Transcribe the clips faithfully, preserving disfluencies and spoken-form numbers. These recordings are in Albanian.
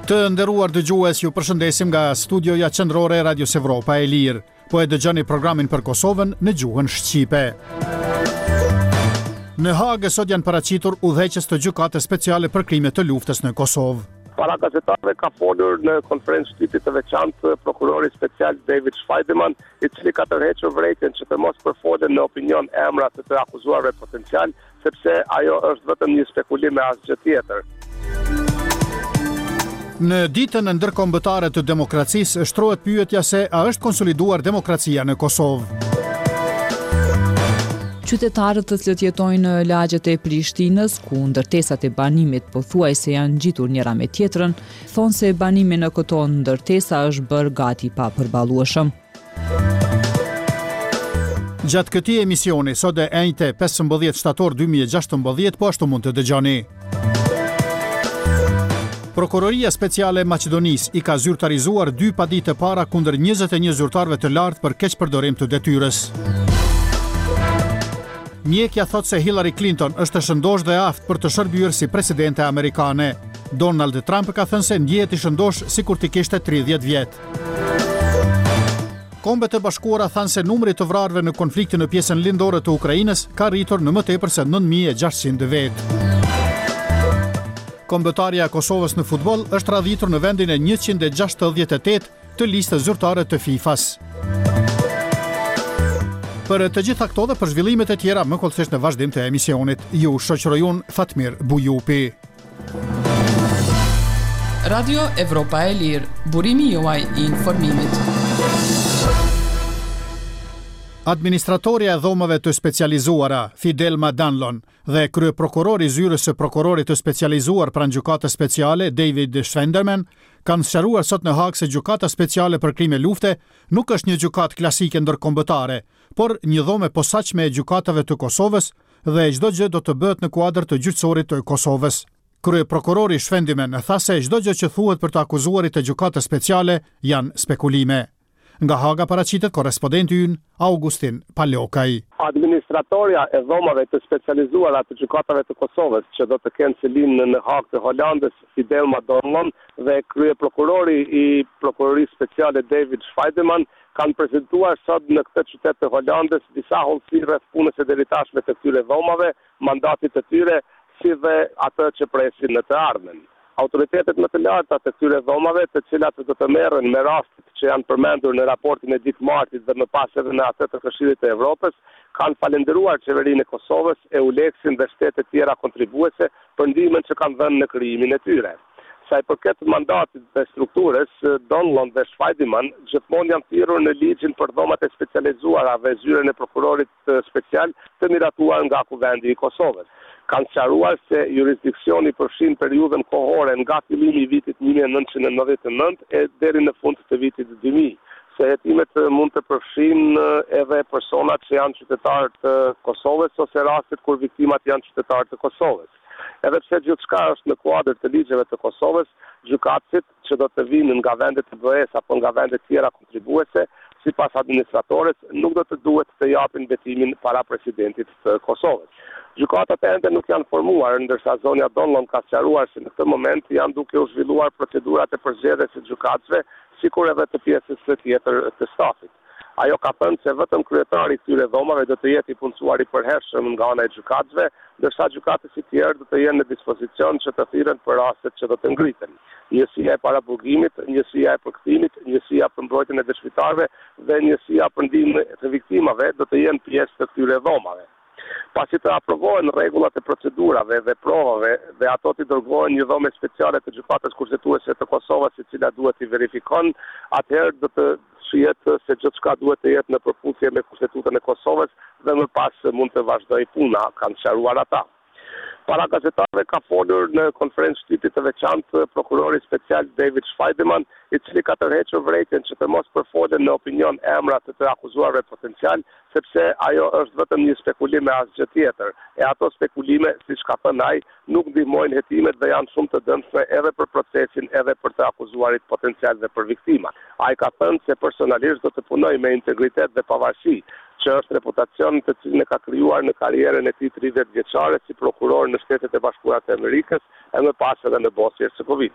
Të nderuar dëgjues, ju përshëndesim nga studioja qendrore e Radios Evropa e Lirë. Po e dëgjoni programin për Kosovën në gjuhën shqipe. Në Hagë sot janë paraqitur udhëheqës të gjykatës speciale për krime të luftës në Kosovë. Para gazetarëve ka folur në konferencë shtypit të veçantë prokurori special David Shvajdeman, i cili ka tërhequr vërejtjen që të mos përfolen në opinion emra të të akuzuarve potencial, sepse ajo është vetëm një spekulim e asgjë tjetër. Në ditën ndërkombëtare të demokracisë shtrohet pyetja se a është konsoliduar demokracia në Kosovë. Qytetarët të cilët jetojnë në lagjet e Prishtinës, ku ndërtesat e banimit pothuajse janë ngjitur njëra me tjetrën, thonë se banimi në këto ndërtesa është bërë gati pa përballueshëm. Gjatë këtij emisioni, sot e enjte pesëmbëdhjetë shtator dy mijë e gjashtëmbëdhjetë, po ashtu mund të dëgjoni. Prokuroria speciale e Maqedonisë i ka zyrtarizuar dy padite para kundër njëzet e një zyrtarëve të lartë për keqpërdorim të detyrës. Mjekja thot se Hillary Clinton është e shëndosh dhe aftë për të shërbyer si presidente amerikane. Donald Trump ka thënë se ndjehet i shëndosh sikur t'i kishte tridhjetë vjet. Kombet e Bashkuara thanë se numri të vrarëve në konfliktin në pjesën lindore të Ukrainës ka rritur në më tepër se nëntë mijë e gjashtëqind vetë. Kombëtarja e Kosovës në futboll është radhitur në vendin e njëqind e gjashtëdhjetë e tetë të listës zyrtare të FIFA-s. Për të gjitha këto dhe për zhvillimet e tjera, më kollësisht në vazhdim të emisionit, ju shoqëroj unë Fatmir Bujupi. Radio Evropa e Lirë, burimi juaj i informimit. Administratorja e dhomave të specializuara, Fidelma Danlon, dhe kryeprokurori i zyrës së prokurorit të specializuar pranë gjykatës speciale, David Shvajdeman, kanë sqaruar sot në Hagë se gjykata speciale për krime lufte nuk është një gjykatë klasike ndërkombëtare, por një dhomë e posaçme e gjykatave të Kosovës dhe çdo gjë do të bëhet në kuadër të gjyqësorit të Kosovës. Kryeprokurori Shvajdeman tha se çdo gjë që thuhet për të akuzuarit të gjykatës speciale janë spekulime. Nga Haga paraqitet korrespondenti ynë Augustin Palokaj. Administratorja e dhomave të specializuara të gjykatave të Kosovës, që do të kenë silinë në Hagë të Holandës, Fidelma Danlon, dhe kryeprokurori i prokurorisë speciale David Shvajdeman kanë prezantuar sot në këtë qytet të Holandës disa hollësi rreth punës së deritashme të këtyre dhomave, mandatit të tyre, si dhe atë që presin në të ardhmen. Autoritetet më të larta të këtyre dhomave, të cilat do të merren me rastet që janë përmendur në raportin e ditë martit dhe më pas edhe në atë të Këshillit të Evropës, kanë falendëruar qeverinë e Kosovës, EULEX-in dhe shtetet tjera kontribuese për ndihmën që kanë dhënë në krijimin e tyre. Sa i përket mandatit dhe strukturës, Danlon dhe Shvajdeman gjithmonë janë thirrur në ligjin për dhomat e specializuara dhe zyrën e prokurorit special të miratuar nga Kuvendi i Kosovës. Kanë sqaruar se jurisdiksioni përfshin periudhën kohore nga fillimi i vitit një mijë e nëntëqind e nëntëdhjetë e nëntë e deri në fund të vitit dy mijë. Se hetimet mund të përfshin edhe persona që janë qytetarë të Kosovës ose rastet kur viktimat janë qytetarë të Kosovës. Edhe pse gjithçka është në kuadër të ligjeve të Kosovës, gjykatësit që do të vinë nga vendet e B E S apo nga vendet tjera kontribuese, sipas administratores, nuk do të duhet të japin betimin para presidentit të Kosovës. Gjykatat ende nuk janë formuar, ndërsa zonja Danlon ka sqaruar se në këtë moment janë duke u zhvilluar procedurat e përzgjedhjes së gjykatësve, sikur edhe të pjesës së tjetër të stafit. Ajo ka thënë se vetëm kryetari i këtyre dhomave do të jetë i punësuar i përhershëm nga ana e gjykatësve, ndërsa gjykatësit e tjerë do të jenë në dispozicion që të thirren për rastet që do të ngriten. Njësia e paraburgimit, njësia e përkthimit, njësia për mbrojtjen e dëshmitarëve dhe njësia për ndihmën të viktimave do të jenë pjesë të këtyre dhomave. Pasi të aprovohen rregullat e procedurave dhe provave dhe ato të dërgohen një dhomë speciale të gjykatës kushtetuese të Kosovës, e cila duhet i verifikon, atëherë do të shihet se gjithçka duhet të jetë në përputhje me Kushtetutën e Kosovës dhe më pas mund të vazhdojë puna, kanë sqaruar ata. Para gazetarëve ka folur në konferencë shtypit të veçantë prokurori special David Shvajdeman, i cili ka tërhequr vërejtjen që të mos përfolen në opinion emra të të akuzuarve potencial, sepse ajo është vetëm një spekulim e asgjë tjetër. E ato spekulime, siç ka thënë ai, nuk ndihmojnë hetimet dhe janë shumë të dëmshme edhe për procesin, edhe për të akuzuarit potencial dhe për viktimat. Ai ka thënë se personalisht do të punojë me integritet dhe pavarësi, që është reputacion të cilin e ka krijuar në karrierën e tij tridhjetë vjeçare si prokuror në Shtetet e Bashkuara të Amerikës e më pas edhe në Bosnjë e Hercegovinë.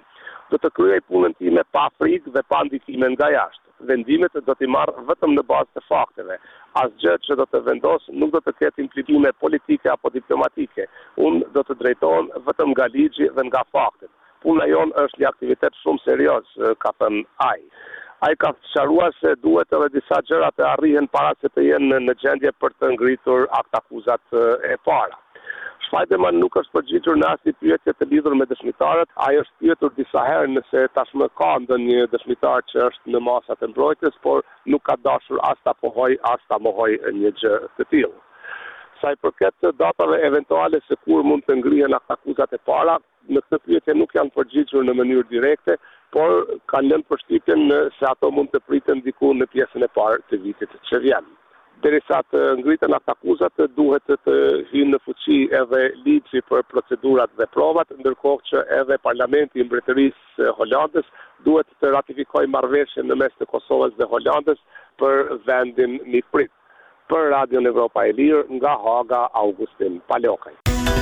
do të kryej punën time pa frikë dhe pa ndikime nga jashtë. Vendimet do t'i marr vetëm në bazë të fakteve. Asgjë që do të vendos nuk do të ketë implikime politike apo diplomatike. Unë do të drejtohem vetëm nga ligji dhe nga faktet. Puna jonë është një aktivitet shumë serioz, ka thënë ai. Ai ka sqaruar se duhet edhe disa gjëra të arrihen para se të jenë në gjendje për të ngritur akt akuzat e para. Shfajdeman nuk është përgjigjur në asnjë pyetje të lidhur me dëshmitarët. Ai është pyetur disa herë nëse tashmë ka ndonjë dëshmitar që është në masat e mbrojtjes, por nuk ka dashur as ta pohoj as ta mohoj një gjë të tillë. Sa i përket datave eventuale se kur mund të ngrihen akuzat e para, në këtë pyetje nuk janë përgjigjur në mënyrë direkte, por kanë lënë përshtypjen se ato mund të priten diku në pjesën e parë të vitit që vjen. Derisa të ngriten akuzat, duhet të hyjë në fuqi edhe ligji për procedurat dhe provat, ndërkohë që edhe Parlamenti i Mbretërisë Holandës duhet të ratifikojë marrëveshjen në mes të Kosovës dhe Holandës për vendin mikprit. Për Radion Evropa e Lirë, nga Haga, Augustin Palokaj.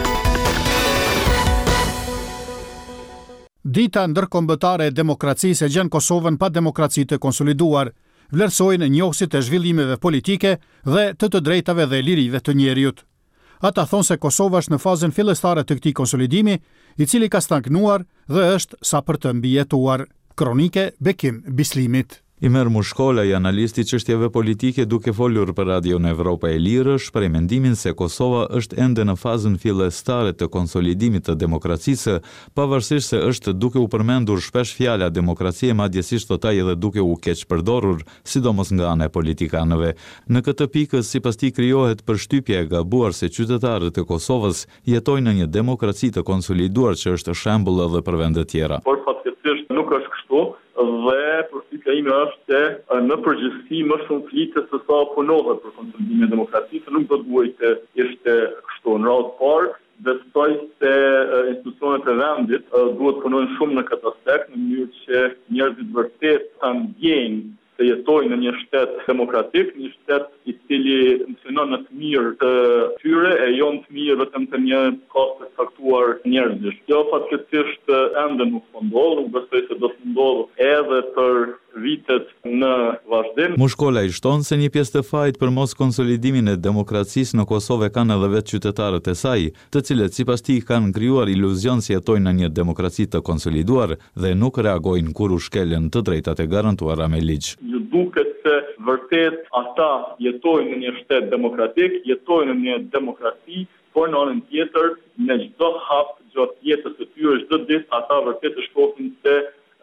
Dita ndërkombëtare e demokracisë e gjen Kosovën pa demokraci të konsoliduar, vlerësojnë njohësit e zhvillimeve politike dhe të të drejtave dhe lirive të njerëzit. Ata thonë se Kosova është në fazën fillestare të këtij konsolidimi, i cili ka stagnuar dhe është sa për të mbijetuar. Kronike Bekim Bislimit. Imer Mushkola, i analisti çështjeve politike, duke folur për Radion Evropa e Lirë, shpreh mendimin se Kosova është ende në fazën fillestare të konsolidimit të demokracisë, pavarësisht se është duke u përmendur shpesh fjala demokracie, madjesisht thotaj edhe duke u keq përdorur, sidomos nga ana e politikanëve. Në këtë pikë, sipas tij, krijohet përshtypja e gabuar se qytetarët e Kosovës jetojnë në një demokraci të konsoliduar që është shembull edhe për vende të tjera. Por fatkeqësisht nuk është kështu. Dhe përshtypja ime është se në përgjithësi më shumë flitet se sa punohet për konsolidimin e demokracisë, nuk do të duhet të ishte kështu. Në radhë parë, besoj se institucionet e vendit duhet punojnë shumë në këtë aspekt, në mënyrë që njerëzit vërtet ta ndjejnë se jetojnë në një shtet demokratik, një shtet i cili funksionon në të mirë të tyre e jo në të mirë vetëm të një kohë të caktuar njerëzish. Kjo fatkeqësisht ende nuk po ndodh, nuk besoj se do të ndodhë edhe për vitet në vazhdim. Mushkola i shton se një pjesë të fajit për mos konsolidimin e demokracisë në Kosovë kanë edhe vetë qytetarët e saj, të cilët sipas tij kanë krijuar iluzion se jetojnë në një demokraci të konsoliduar dhe nuk reagojnë kur u shkelen të drejtat e garantuara me ligj. Ju duket se vërtet ata jetojnë në një shtet demokratik, jetojnë në një demokraci, por në anën tjetër, në çdo hap gjatë jetës së tyre, çdo ditë ata vërtet e shohin se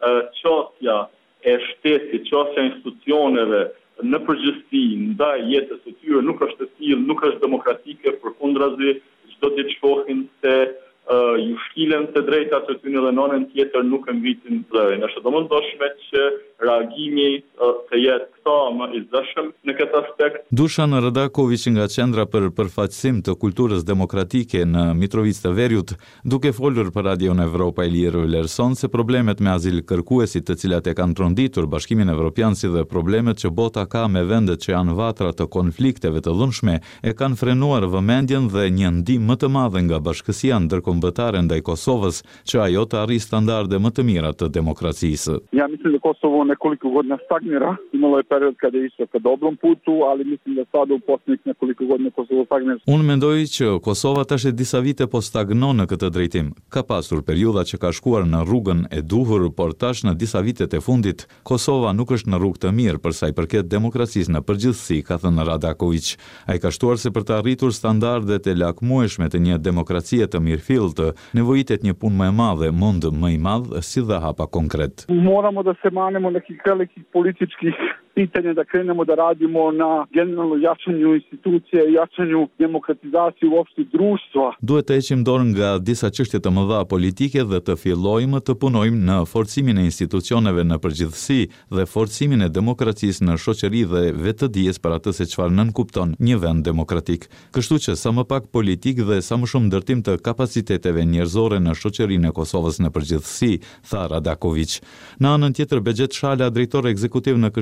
çështja e shtetit, çështja e institucioneve në përgjithësi ndaj jetës së tyre nuk është e tillë, nuk është demokratike, përkundrazi, çdo ditë shohin se uh, ju shkilen të drejtat të tyre dhe në anën tjetër nuk e ngritin zërin. Është domosdoshme që reagimi uh, të jetë këta më i zëshëm në këtë aspekt. Dušan Radaković nga Qendra për përfaqësim të kulturës demokratike në Mitrovicë të Veriut, duke folur për Radion Evropa e Lirë, vlerëson se problemet me azil kërkuesit të cilat e kanë tronditur Bashkimin Evropian si dhe problemet që bota ka me vendet që janë vatra të konflikteve të dhunshme e kanë frenuar vëmendjen dhe një ndihmë më të madhe nga bashkësia ndërkombëtare ndaj Kosovës që ajo të arrijë standarde më të mira të demokracisë. Ja mislim da Kosovo nekoliko godina stagnira, imalo je period kada je išlo ka dobrom putu, ali mislim da sada u posljednjih nekoliko godina Kosovo stagnira. Unë mendoj që Kosova tash e disa vite po stagnon në këtë drejtim. Ka pasur periudha që ka shkuar në rrugën e duhur, por tash në disa vitet e fundit Kosova nuk është në rrugë të mirë për sa i përket demokracisë në përgjithësi, ka thënë Radaković. Ai ka shtuar se për të arritur standardet e lakmueshme të një demokracie të mirëfillt, nevojitet një punë më e madhe, mund më i madh si dhe hapa konkret. Moramo da se manemo nekih velikih političkih pitanja, da krenemo da radimo na generalno jačanju institucije, jačanju demokratizacije uopšte društva. Duhet të heqim dorë nga disa çështje të mëdha politike dhe të fillojmë të punojmë në forcimin e institucioneve në përgjithësi dhe forcimin e demokracisë në shoqëri dhe vetëdijes për atë se çfarë nënkupton një vend demokratik. Kështu që sa më pak politik dhe sa më shumë ndërtim të kapaciteteve njerëzore në shoqërinë e Kosovës në përgjithësi, tha Radaković. Në anën tjetër, Begjet Shala, drejtor ekzekutiv në Këshillin për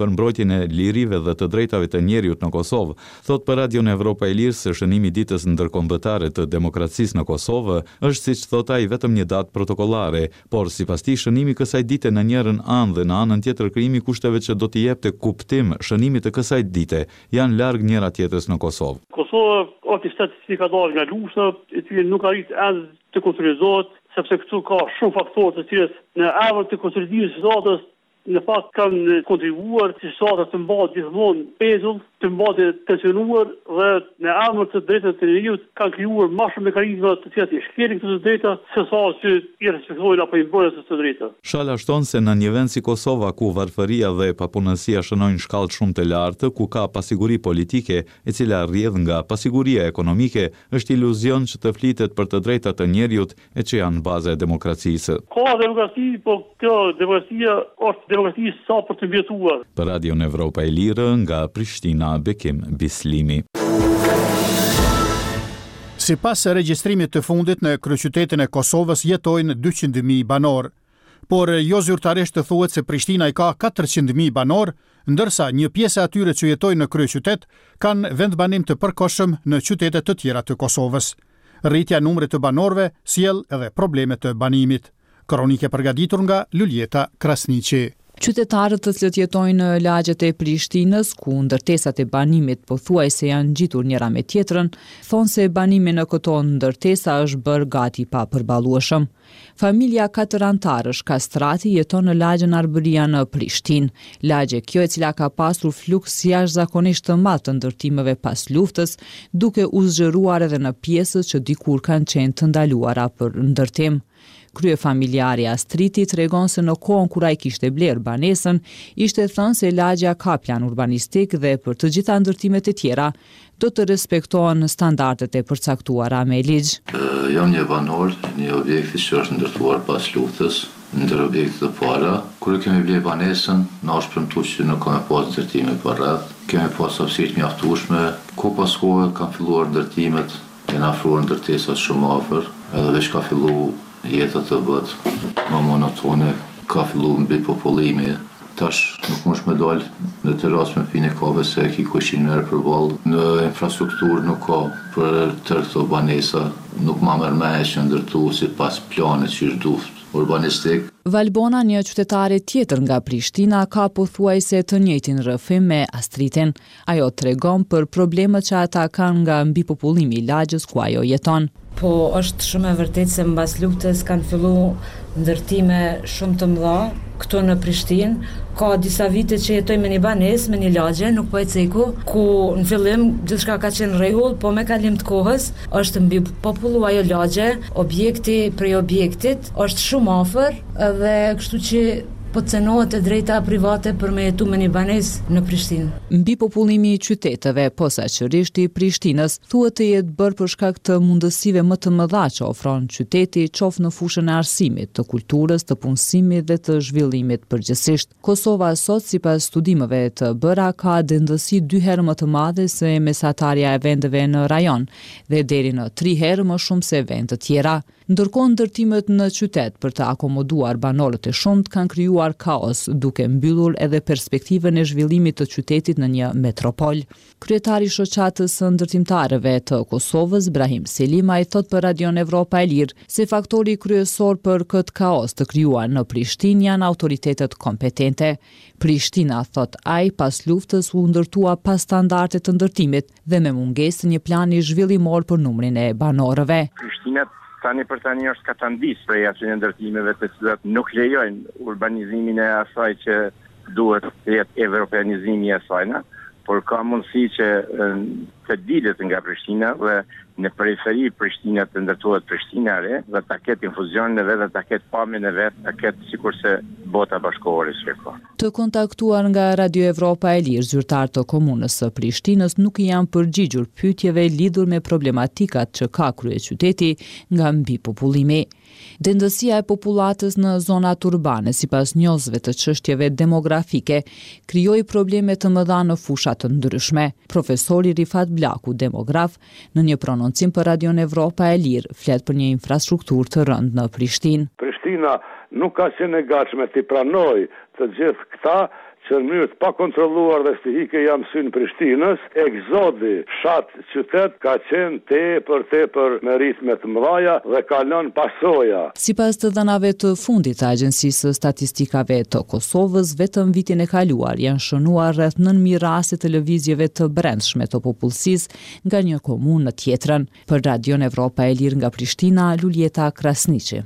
për mbrojtjen e lirive dhe të drejtave të njerëzit në Kosovë. Thot për Radion Evropa e Lirë se shënimi i ditës ndërkombëtare të demokracisë në Kosovë është, siç thot ai, vetëm një datë protokollare, por sipas tij shënimi i kësaj dite në njërin anë dhe në anën tjetër krijimi kushteve që do t'i jepte kuptim shënimit të kësaj dite janë larg njëra tjetrës në Kosovë. Kosova është shteti që ka dalë nga lufta, e cili nuk arrit as të konsolidohet, sepse këtu ka shumë faktorë të cilët në emër të konsolidimit të shtatës në fakt kanë kontribuar që shtata të mbahet gjithmonë pezull, të mbahet tensionuar dhe në emër të drejtave të njerëzit kanë krijuar më shumë mekanizma të cilat i shkelin këto drejta se sa që i respektojnë apo i bërën këto drejta. Shala shton se në një vend si Kosova ku varfëria dhe papunësia shënojnë shkallë shumë të lartë, ku ka pasiguri politike e cila rrjedh nga pasiguria ekonomike, është iluzion që të flitet për të drejtat të njerëzit e që janë baza e demokracisë. Ka demokraci, po kjo demokracia është demokraci sa për të mbjetuar. Për Radion Evropa e Lirë nga Prishtina, Bekim Bislimi. Sipas regjistrimit të fundit në kryeqytetin e Kosovës jetojnë dyqind mijë banor, por jo zyrtarisht të thuhet se Prishtina i ka katërqind mijë banor, ndërsa një pjesë e atyre që jetojnë në kryeqytet kanë vendbanim të përkohshëm në qytete të tjera të Kosovës. Rritja e numrit të banorëve sjell edhe probleme të banimit. Kronike përgatitur nga Luljeta Krasniqi. Qytetarët të cilët jetojnë në lagjet e Prishtinës, ku ndërtesat e banimit pothuajse janë ngjitur njëra me tjetrën, thonë se banimi në këto ndërtesa është bërë gati pa përballueshëm. Familja katër antarësh Kastrati jeton në lagjen Arbëria në Prishtinë, lagje kjo e cila ka pasur fluks jashtëzakonisht të madh të ndërtimeve pas luftës, duke u zgjeruar edhe në pjesët që dikur kanë qenë të ndaluara për ndërtim. Krye familjari Astriti tregon se në kohën kur ai kishte bler banesën, ishte thënë se lagja ka plan urbanistik dhe për të gjitha ndërtimet e tjera do të respektohen standardet e përcaktuara me ligj. Uh, jam një banor, një objekti që është ndërtuar pas luftës, ndër objekte të para. Kur kemi bler banesën, na është premtuar që nuk ka pas ndërtime për rreth. Kemi pas hapësirë të mjaftueshme, ku pas kohë kanë filluar ndërtimet, janë afruar ndërtesat shumë afër, edhe veç ka filluar jeta të bëhet më monotone, ka filluar mbi popullimi. Tash nuk mund me dal në terrasë me pinë kave se ki kushin merr përballë. Në infrastrukturë nuk ka për tërë këto banesa, nuk ma merr mend që ndërtu sipas planit që është duft urbanistik. Valbona, një qytetare tjetër nga Prishtina, ka pothuajse të njëjtin rrëfim me Astritin. Ajo tregon për problemet që ata kanë nga mbipopullimi i lagjës ku ajo jeton. Po është shumë e vërtetë se mbas luftës kanë filluar ndërtime shumë të mëdha këtu në Prishtinë. Ka disa vite që jetoj me një banesë, me një lagje, nuk po e ceku, ku në fillim gjithçka ka qenë rregull, po me kalim të kohës është mbi popullu ajo lagje, objekti prej objektit është shumë afër dhe kështu që po cenohet e drejta private për me jetu me një banesë në Prishtinë. Mbi popullimi i qyteteve, posaçërisht i Prishtinës, thuhet të jetë bërë për shkak të mundësive më të mëdha që ofron qyteti, qoftë në fushën e arsimit, të kulturës, të punësimit dhe të zhvillimit përgjithsisht. Kosova sot, sipas studimeve të bëra, ka dendësi dy herë më të madhe se mesatarja e vendeve në rajon dhe deri në tri herë më shumë se vende të tjera. Ndërkohë ndërtimet në qytet për të akomoduar banorët e shumt kanë krijuar kaos, duke mbyllur edhe perspektivën e zhvillimit të qytetit në një metropol. Kryetari i shoqatës së ndërtimtarëve të Kosovës, Brahim Selima, i thot për Radion Evropa e Lirë se faktori kryesor për këtë kaos të krijuar në Prishtinë janë autoritetet kompetente. Prishtina, thot ai, pas luftës u ndërtua pas standarde të ndërtimit dhe me mungesë një plani zhvillimor për numrin e banorëve. Prishtina tani për tani është katandis prej atyre ndërtimeve të cilat nuk lejojnë urbanizimin e asaj që duhet të jetë evropianizimi i asaj, por ka mundësi që të dilet nga Prishtina dhe në periferi Prishtina të ndërtohet Prishtina re dhe ta ketë infuzionin e vet dhe ta ketë pamjen e vet, ta ketë sikurse bota bashkëkohore që ka. Të kontaktuar nga Radio Evropa e Lirë, zyrtarë të komunës së Prishtinës nuk i janë përgjigjur pyetjeve lidhur me problematikat që ka kryeqyteti nga mbipopullimi. Dendësia e popullatës në zonat urbane, sipas njohësve të çështjeve demografike, krijoi probleme të mëdha në fusha të ndryshme. Profesori Rifat Blaku, demograf, në një prononcim për Radion Evropa e Lirë, flet për një infrastrukturë të rëndë në Prishtinë. Prishtina nuk ka qenë e gatshme të pranojë të gjithë këta që në mënyrë të pakontrolluar dhe stihike jam synë Prishtinës, egzodi fshat qytet ka qenë tepër tepër me ritme të mëdha dhe ka lënë pasoja. Sipas të dhënave të fundit të Agjencisë së Statistikave të Kosovës, vetëm vitin e kaluar janë shënuar rreth nëntëqind mijë raste të lëvizjeve të brendshme të popullsisë nga një komunë në tjetrën. Për Radion Evropa e Lirë nga Prishtina, Luljeta Krasniqi.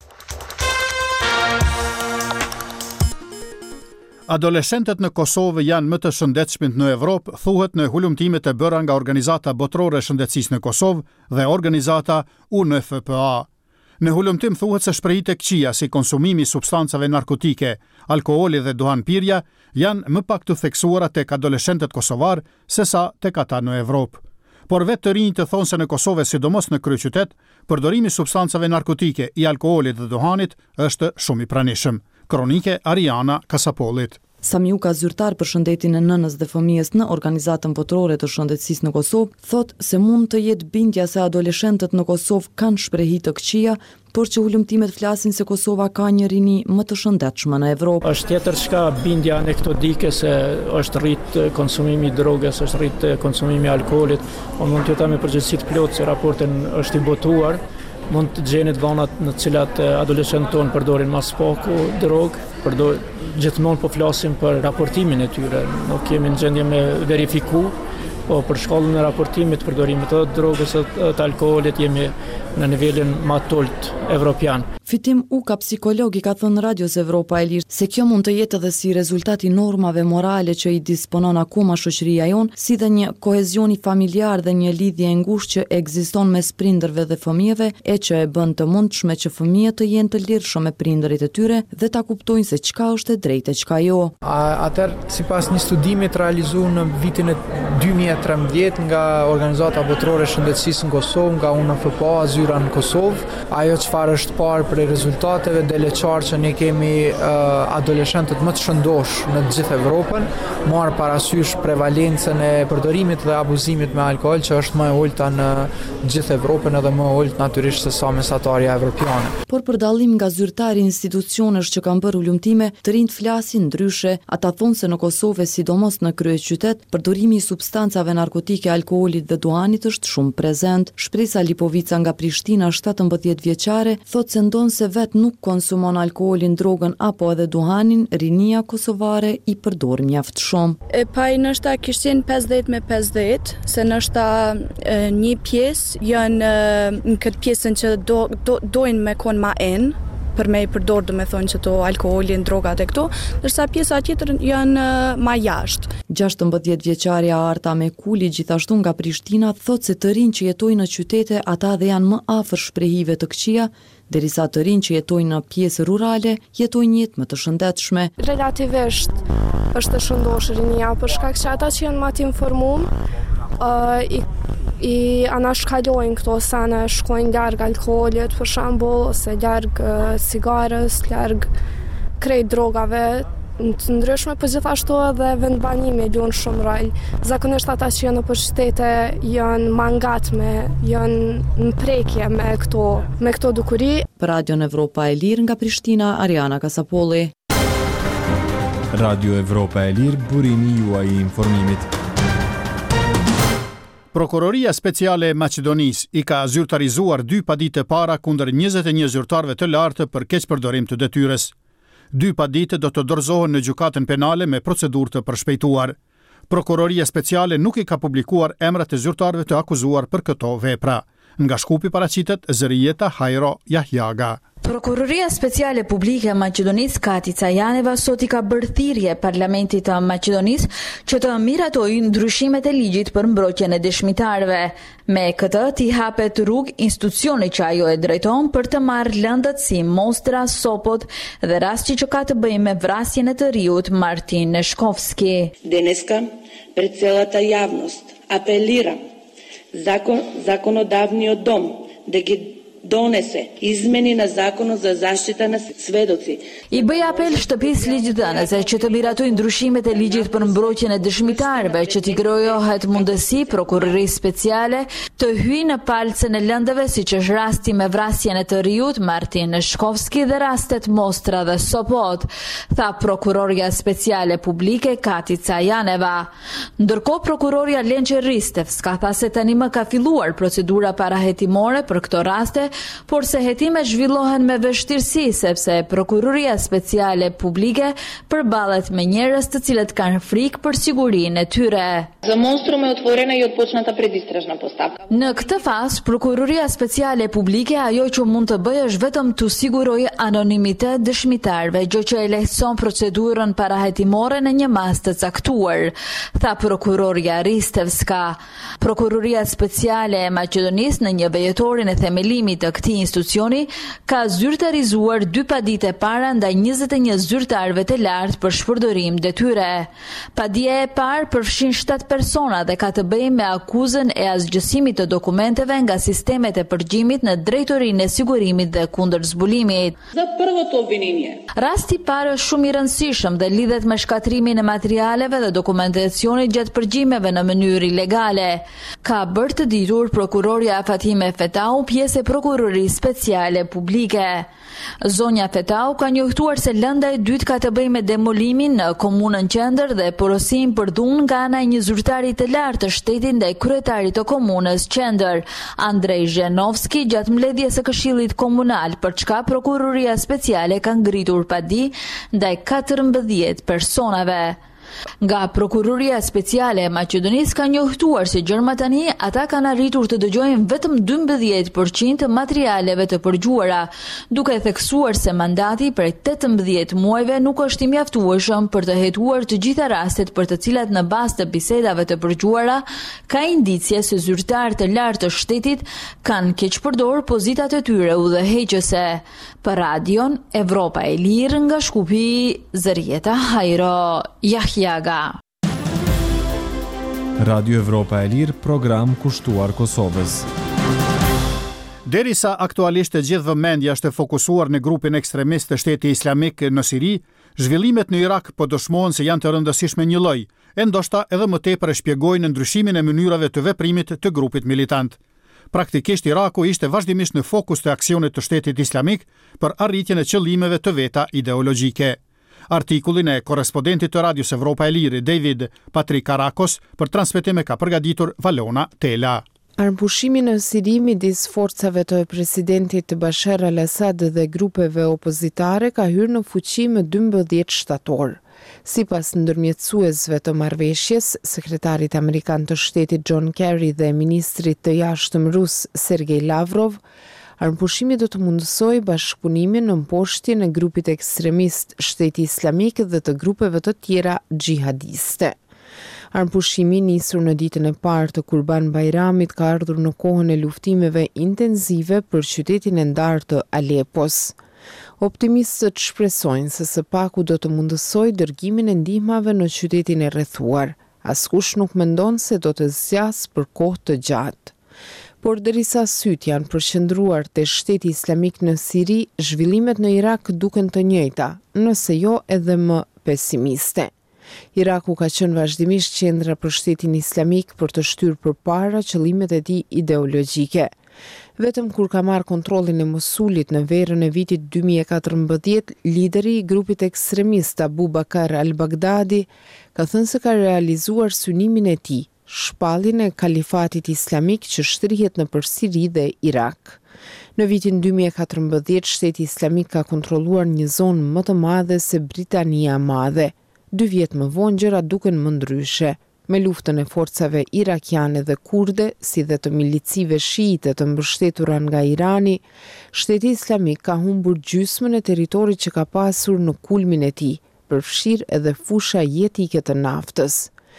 Adoleshentët në Kosovë janë më të shëndetshmit në Evropë, thuhet në hulumtimet e bëra nga Organizata Botërore e Shëndetësisë në Kosovë dhe organizata U N F P A. Në hulumtim thuhet se shprehit e këqija si konsumimi i substancave narkotike, alkooli dhe duhanpirja janë më pak të theksuara tek adoleshentët kosovar sesa tek ata në Evropë. Por vetë të rinjtë thonë se në Kosovë, sidomos në kryeqytet, përdorimi i substancave narkotike, i alkoolit dhe duhanit është shumë i pranishëm. Kronike Ariana Kasapollit. Samiuka, zyrtar për shëndetin e nënës dhe fëmijës në Organizatën Botërore të Shëndetësisë në Kosovë, thot se mund të jetë bindja se adoleshentët në Kosovë kanë shprehi të këqija, por që hulumtimet flasin se Kosova ka një rini më të shëndetshme në Evropë. Është tjetër çka bindja anekdotike se është rrit konsumimi i drogës, është rrit konsumimi i alkoolit. Unë mund të jeta me përgjegjësi të plotë se raportin është i botuar. Mund të gjenit vonat në cilat adoleshentët tonë përdorin mas paku drogë, përdor gjithmonë po flasim për raportimin e tyre, nuk jemi në gjendje me verifiku, po për shkallën e raportimit përdorimit të drogës të alkoolit jemi në nivelin më të ulët evropian. Fitim Uka, psikolog, i ka thënë Radios Evropa e Lirë se kjo mund të jetë edhe si rezultati normave morale që i disponon akoma shoqëria jonë, si dhe një kohezioni familjar dhe një lidhje e ngushtë që ekziston mes prindërve dhe fëmijëve, e që e bën të mundshme që fëmijët të jenë të lirshëm me prindërit e tyre dhe ta kuptojnë se çka është e drejtë e çka jo. Atëherë, sipas një studimi të realizuar në vitin e dy mijë e trembëdhjetë nga Organizata Botërore e Shëndetësisë në Kosovë, nga U N F P A zyra në Kosovë, ajo çfarë është parë për rezultateve dhe leqarë që ne kemi uh, adoleshentët më të shëndosh në gjithë Evropën, marë parasysh prevalencën e përdorimit dhe abuzimit me alkohol që është më e ulta në gjithë Evropën edhe më e ultë natyrisht se sa mesatarja evropiane. Por për dallim nga zyrtari institucionesh që kanë bërë ulumtime, të rinjt flasin ndryshe. Ata thonë se në Kosovë, sidomos në kryeqytet, përdorimi i substancave narkotike, alkoolit dhe duhanit është shumë prezent. Shpresa Lipovica nga Prishtina, shtatëmbëdhjetë vjeçare, thotë se ndonë se vetë nuk konsumon alkoolin, drogën apo edhe duhanin, rinia kosovare i përdor mjaft shumë. E pa i nështa kishtin pesëdhjetë me pesëdhjetë, se nështa e, një pjesë janë në këtë pjesën që do, do, dojnë me konë ma enë, për me i përdor do me thonë që to alkoolin, drogat e këto, dërsa pjesa tjetër janë ma jashtë. gjashtëmbëdhjetë vjeçaria Arta Mekuli, gjithashtu nga Prishtina, thot se të rinj që jetojnë në qytete, ata dhe janë më afër shprehive të këqija, derisa të rinj që jetojnë në pjesë rurale, jetojnë jetë më të shëndetshme. Relativisht është të shëndosh rinia, për shkak që ata që janë më të informuar, uh, i i anashkalojnë këto sene, shkojnë larg alkoolit për shembull, ose larg uh, cigares, larg krejt drogave të ndryshme, por gjithashtu edhe vendbanimi luan shumë rol. Zakonisht ata që janë në qytete janë mangatme, janë në prekje me këto me këto dukuri. Për Radion Evropa e Lirë nga Prishtina, Ariana Kasapolli. Radio Evropa e Lirë, burimi juaj i informimit. Prokuroria Speciale e Maqedonisë i ka zyrtarizuar dy padite para kundër njëzet e një zyrtarëve të lartë për keqpërdorim të detyrës. Dy padite do të dorëzohen në gjykatën penale me procedurë të përshpejtuar. Prokuroria Speciale nuk i ka publikuar emrat e zyrtarëve të akuzuar për këto vepra. Nga Shkupi paraqitet Zërijeta Hajro Jahjaga. Prokuroria Speciale Publike e Maqedonisë Katica Janeva sot i ka bërë thirrje Parlamentit të Maqedonisë që të miratojë ndryshimet e ligjit për mbrojtjen e dëshmitarëve. Me këtë t'i hapet rrugë institucionit që ajo e drejton për të marrë lëndët si Mostra, Sopot dhe rasti që ka të bëjë me vrasjen e të riut Martin Neshkovski. Денеска пред целата јавност апелирам закон, законодавниот дом да ги donese izmeni na Zakonu za zaštita na svedoci. I bëj apel shtëpisë ligjdhënëse që të miratojnë ndryshimet e ligjit për mbrojtjen e dëshmitarëve, që t'i krijohet mundësi prokurorisë speciale të hyjë në palcën e lëndëve, siç është rasti me vrasjen e të riut Martin Shkovski dhe rastet Mostra dhe Sopot, tha prokuroria speciale publike Kati Cajaneva. Ndërkohë prokuroria Lenqe Ristevska tha se tani më ka filluar procedura parahetimore për këto raste, por se hetimet zhvillohen me vështirësi sepse prokuroria speciale publike përballet me njerëz të cilët kanë frikë për sigurinë e tyre. За монструм е отворена и отпочната предистражна поставка. Në këtë fazë, prokuroria speciale publike ajo që mund të bëjë është vetëm të sigurojë anonimitet dëshmitarëve, gjë që e lehtëson procedurën parahetimore në një mas të caktuar, tha prokuroria Ristevska. Prokuroria speciale e Maqedonisë në një vejetorin e themelimit të këtij institucioni ka zyrtarizuar dy padite para ndaj njëzet e një zyrtarëve të lartë për shpërdorim detyre. Padja e parë përfshin shtatë persona dhe ka të bëjë me akuzën e asgjësimit të dokumenteve nga sistemet e përgjimit në drejtorinë e sigurimit dhe kundër zbulimit. За първото обвинение. Rasti i parë është shumë i rëndësishëm dhe lidhet me shkatrimin e materialeve dhe dokumentacionit gjatë përgjimeve në mënyrë ilegale. Ka bërë të ditur prokuroria Fatime Fetau, pjesë e prokurorisë speciale publike. Zonja Fetau ka njoftuar se lënda e dytë ka të bëjë me demolimin në komunën Qendër dhe porosim për dhunë nga ana e një zyrtari të lartë të shtetit ndaj kryetarit të komunës Qendër, Andrej Zhenovski, gjatë mbledhjes së Këshillit Komunal, për çka prokuroria speciale ka ngritur padi ndaj katërmbëdhjetë personave. Nga prokuroria speciale e Maqedonisë ka njoftuar se gjërma tani ata kanë arritur të dëgjojnë vetëm dymbëdhjetë përqind të materialeve të përgjuara, duke theksuar se mandati prej tetëmbëdhjetë muajve nuk është i mjaftueshëm për të hetuar të gjitha rastet për të cilat në bazë të bisedave të përgjuara ka indicie se zyrtarë të lartë të shtetit kanë keqpërdorur pozitat e tyre udhëheqëse. Për radion Evropa e Lirë nga Shkupi, Zërieta Hajro, Jahjaga. Radio Evropa e Lirë, program kushtuar Kosovës. Derisa aktualisht e gjithë vëmendja është e fokusuar në grupin ekstremist të Shteti Islamik në Siri, zhvillimet në Irak po dëshmohen se janë të rëndësishme një lloj, e ndoshta edhe më tepër e shpjegojnë ndryshimin e mënyrave të veprimit të grupit militant. Praktikisht Iraku ishte vazhdimisht në fokus të aksionit të Shtetit Islamik për arritjen e qëllimeve të veta ideologjike. Artikullin e korrespondentit të Radios Evropa e Lirë, David Patrikarakos, për transmetim e ka përgatitur Valona Tela. Armpushimi në Siri midis forcave të presidentit Bashar al-Assad dhe grupeve opozitare ka hyrë në fuqi më dymbëdhjetë shtator. Sipas ndërmjetësuesve të marrëveshjes, sekretarit amerikan të shtetit John Kerry dhe ministrit të jashtëm rus Sergej Lavrov, armpushimi do të mundësojë bashkëpunimin në mposhtjen e grupit ekstremist Shteti Islamik dhe të grupeve të tjera xhihadiste. Armpushimi nisur në ditën e parë të Kurban Bajramit ka ardhur në kohën e luftimeve intensive për qytetin e ndarë të Alepos. Optimistët shpresojnë se së paku do të mundësojë dërgimin e ndihmave në qytetin e rrethuar. Askush nuk mendon se do të zgjasë për kohë të gjatë. Por derisa syt janë përqendruar te Shteti Islamik në Siri, zhvillimet në Irak duken të njëjta, nëse jo edhe më pesimiste. Iraku ka qenë vazhdimisht qendra për Shtetin Islamik për të shtyrë përpara qëllimet e tij ideologjike. Vetëm kur ka marrë kontrollin e Mosulit në verën e vitit dy mijë e katërmbëdhjetë, lideri i grupit ekstremist Abu Bakar al-Baghdadi ka thënë se ka realizuar synimin e tij, shpalljen e kalifatit islamik që shtrihet nëpër Siri dhe Irak. Në vitin dy mijë e katërmbëdhjetë, Shteti Islamik ka kontrolluar një zonë më të madhe se Britania e Madhe. Dy vjet më vonë gjërat duken më ndryshe. Me luftën e forcave irakiane dhe kurde, si dhe të milicive shiite të mbështetura nga Irani, Shteti Islamik ka humbur gjysmën e territorit që ka pasur në kulmin e tij, përfshirë edhe fusha jetike të naftës.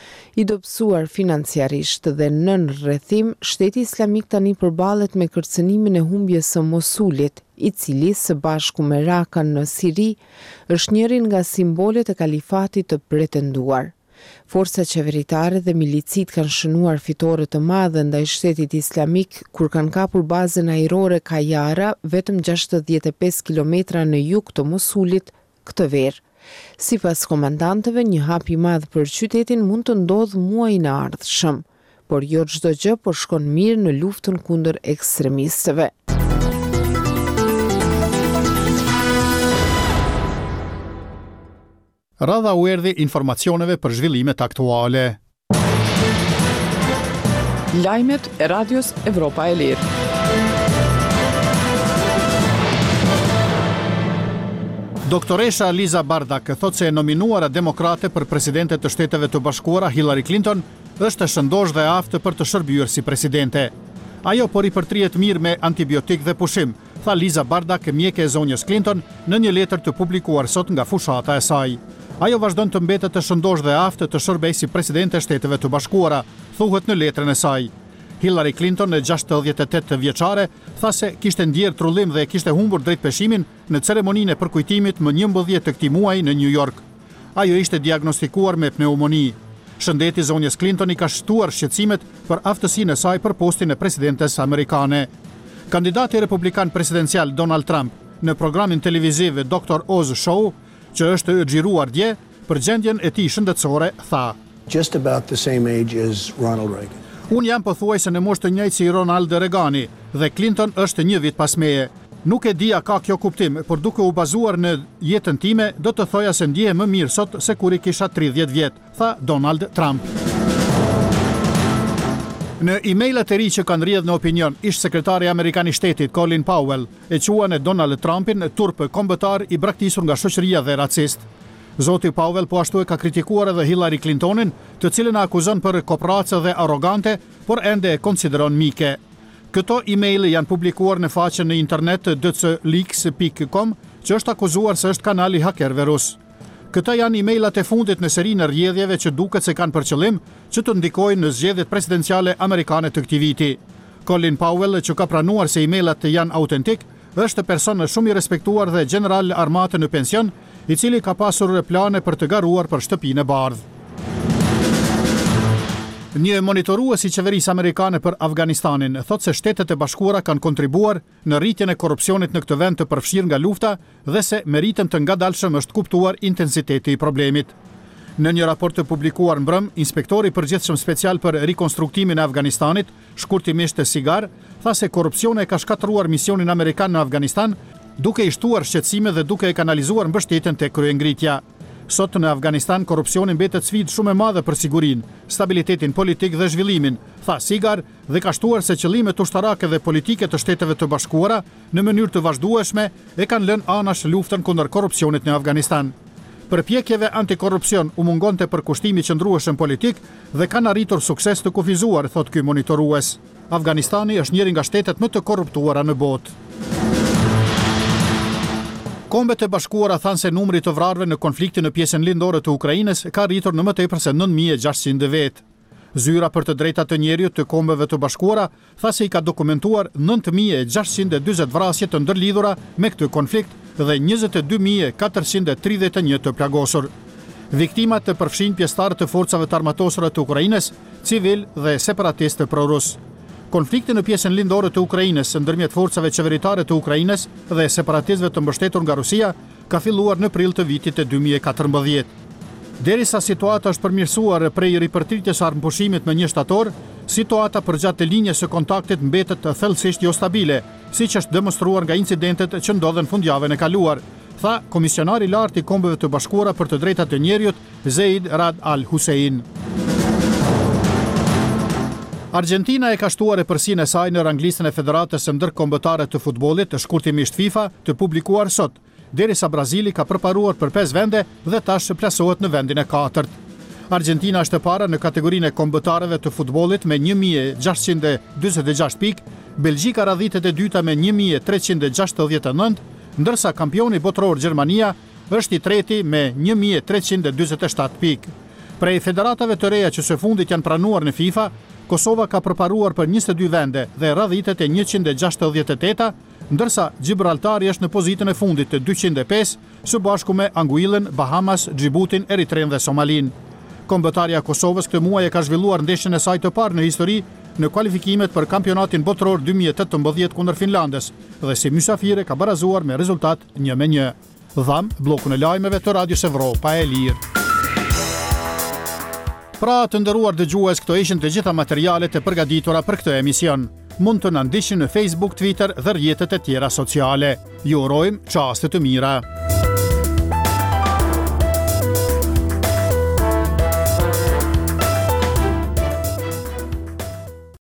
I dobësuar financiarisht dhe nën rrethim, Shteti Islamik tani përballet me kërcënimin e humbjes së Mosulit, i cili së bashku me Rakan në Siri është njëri nga simbolet e kalifatit të pretenduar. Forcat qeveritare dhe milicit kanë shënuar fitore të madhe ndaj shtetit islamik kur kanë kapur bazën ajrore Kajara vetëm gjashtëdhjetë e pesë kilometra në jug të Mosulit këtë verë. Sipas komandantëve, një hap i madh për qytetin mund të ndodhë muajin e ardhshëm, por jo çdo gjë po shkon mirë në luftën kundër ekstremistëve. Radha u erdhi informacioneve për zhvillimet aktuale. Lajmet e Radios Evropa e Lirë. Doktoresha Liza Bardak thot se e nominuara demokrate për presidente të Shteteve të Bashkuara Hillary Clinton është e shëndosh dhe aftë për të shërbyer si presidente. Ajo po ripërtrihet mirë me antibiotik dhe pushim, tha Liza Bardak, mjeke e zonjës Clinton, në një letër të publikuar sot nga fushata e saj. Ajo vazhdon të mbetet të shëndosh dhe aftë të shërbej si presidente e Shteteve të Bashkuara, thuhet në letrën e saj. Hillary Clinton, e gjashtëdhjetë e tetë vjeçare, tha se kishte ndjerë trullim dhe kishte humbur drejt peshimin në ceremoninë e përkujtimit më njëmbëdhjetë të këtij muaji në New York. Ajo ishte diagnostikuar me pneumoni. Shëndeti zonjës Clinton i ka shtuar shqetësimet për aftësinë e saj për postin e presidentes amerikane. Kandidati republikan presidencial Donald Trump në programin televiziv doktor Oz Show, që është xhiruar dje, për gjendjen e tij shëndetësore, tha: Just about the same age as Ronald Reagan. Unë jam pothuajse në moshë të njëjtë si Ronald Reagani dhe Clinton është një vit pas meje. Nuk e di a ka kjo kuptim, por duke u bazuar në jetën time, do të thoja se ndjehem më mirë sot se kur i kisha tridhjetë vjet, tha Donald Trump. Në emailet e ri që kanë rrjedhë në opinion, ish sekretari amerikan i shtetit Colin Powell e quan e Donald Trumpin turp kombëtar i braktisur nga shoqëria dhe racist. Zoti Powell po ashtu e ka kritikuar edhe Hillary Clintonin, të cilën e akuzon për kopracë dhe arrogante, por ende e konsideron mike. Këto email janë publikuar në faqen në internet d c leaks dot com, që është akuzuar se është kanali hakerëve rus. Këta janë emailat e fundit në serinë e rrjedhjeve që duket se kanë për qëllim që të ndikojnë në zgjedhjet presidenciale amerikane të këtij viti. Colin Powell, që ka pranuar se emailat janë autentik, është person shumë i respektuar dhe general armate në pension, i cili ka pasur plane për të garuar për shtëpinë e bardhë. Një monitorues i qeverisë amerikane për Afganistanin thot se Shtetet e Bashkuara kanë kontribuar në rritjen e korrupsionit në këtë vend të përfshirë nga lufta dhe se me ritëm të ngadalshëm është kuptuar intensiteti i problemit. Në një raport të publikuar mbrëm, inspektori përgjithshëm special për rikonstruktimin e Afganistanit, shkurtimisht Sigar, tha se korrupsioni ka shkatëruar misionin amerikan në Afganistan, duke i shtuar shqetësime dhe duke e kanalizuar mbështetjen tek kryengritja. Sot në Afganistan korrupsioni mbetet sfidë shumë e madhe për sigurinë, stabilitetin politik dhe zhvillimin, tha Sigar, dhe ka shtuar se qëllimet ushtarake dhe politike të Shteteve të Bashkuara në mënyrë të vazhdueshme e kanë lënë anash luftën kundër korrupsionit në Afganistan. Përpjekjeve antikorrupsion u mungonte përkushtimi qëndrueshëm politik dhe kanë arritur sukses të kufizuar, thot ky monitorues. Afganistani është njëri nga shtetet më të korruptuara në botë. Kombet e Bashkuara thanë se numri të vrarëve në konfliktin në pjesën lindore të Ukrainës ka rritur në më tepër se nëntë mijë e gjashtëqind vetë. Zyra për të drejtat të njerëzit të Kombeve të Bashkuara tha se i ka dokumentuar nëntë mijë e gjashtëqind e dyzet vrasje të ndërlidhura me këtë konflikt dhe njëzet e dy mijë e katërqind e tridhjetë e një të plagosur. Viktimat të përfshin pjesëtarë të forcave të armatosura të Ukrainës, civil dhe separatistë prorus. Konflikti në pjesën lindore të Ukrainës ndërmjet forcave qeveritare të Ukrainës dhe separatistëve të mbështetur nga Rusia ka filluar në prill të vitit e dy mijë e katërmbëdhjetë. Derisa situata është përmirësuar prej ripërtritjes së armëpushimit më një shtator, situata përgjatë linjës së kontaktit mbetet thellësisht jo stabile, siç është demonstruar nga incidentet që ndodhen fundjavën e kaluar, tha komisionari i lartë i Kombeve të Bashkuara për të drejtat e njerëzit, Zeid Rad Al Hussein. Argentina e ka shtuar e përsinë e saj në ranglistën e Federatës së Ndërkombëtare të Futbollit, shkurtimisht FIFA, të publikuar sot, derisa Brazili ka përparuar për pesë vende dhe tash plasohet në vendin e katërt. Argentina është e para në kategorinë e kombëtarëve të futbollit me një mijë e gjashtëqind e dyzet e gjashtë pikë, Belgjika radhitet e dyta me një mijë e treqind e gjashtëdhjetë e nëntë, ndërsa kampioni botror Gjermania është i treti me një mijë e treqind e dyzet e shtatë pikë. Prej federatave të reja që së fundit janë pranuar në FIFA, Kosova ka përparuar për njëzet e dy vende dhe radhitet e njëqind e gjashtëdhjetë e teta, ndërsa Gibraltari është në pozitën e fundit të dyqind e pesë, së bashku me Anguillën, Bahamas, Djiboutin, Eritren dhe Somalin. Kombëtarja e Kosovës këtë muaj e ka zhvilluar ndeshjen e saj të parë në histori në kualifikimet për kampionatin botëror dy mijë e tetëmbëdhjetë kundër Finlandës dhe si mysafire ka barazuar me rezultat një me një. Dham bllokun e lajmeve të Radios Evropa e Lirë. Pra të nderuar dëgjues, këto ishin të gjitha materialet e përgatitura për këtë emision. Mund të na ndiqni në Facebook, Twitter dhe rrjetet e tjera sociale. Ju urojmë çaste të mira.